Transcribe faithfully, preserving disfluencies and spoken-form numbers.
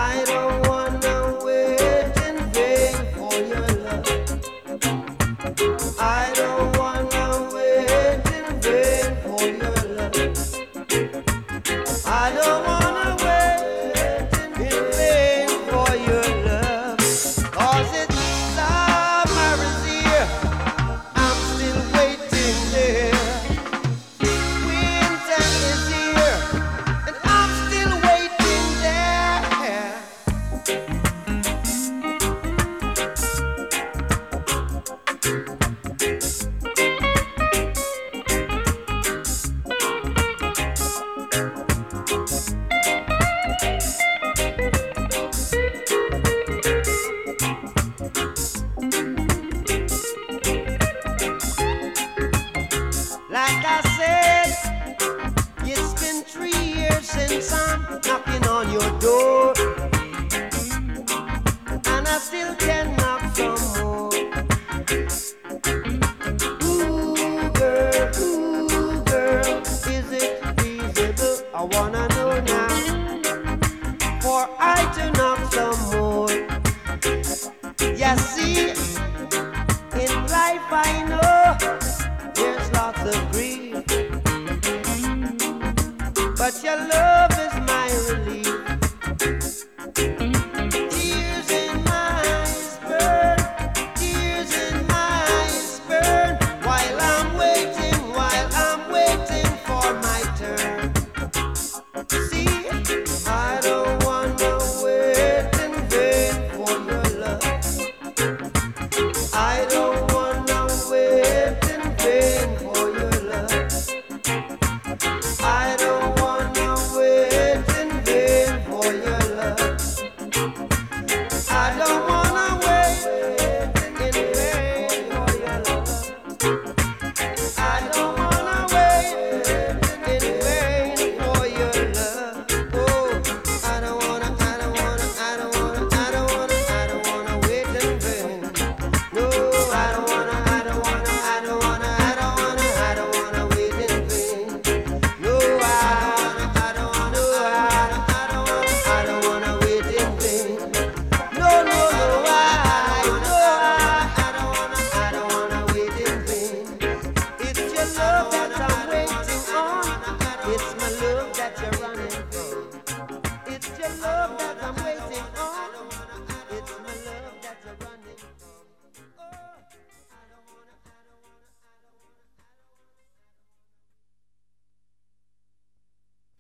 I don't wanna wait in vain for your love. I don't wanna wait in vain for your love. I don't wanna wait in vain for your love. 'Cause it's summer is here, I'm still waiting there. Winter is here, and I'm still waiting there.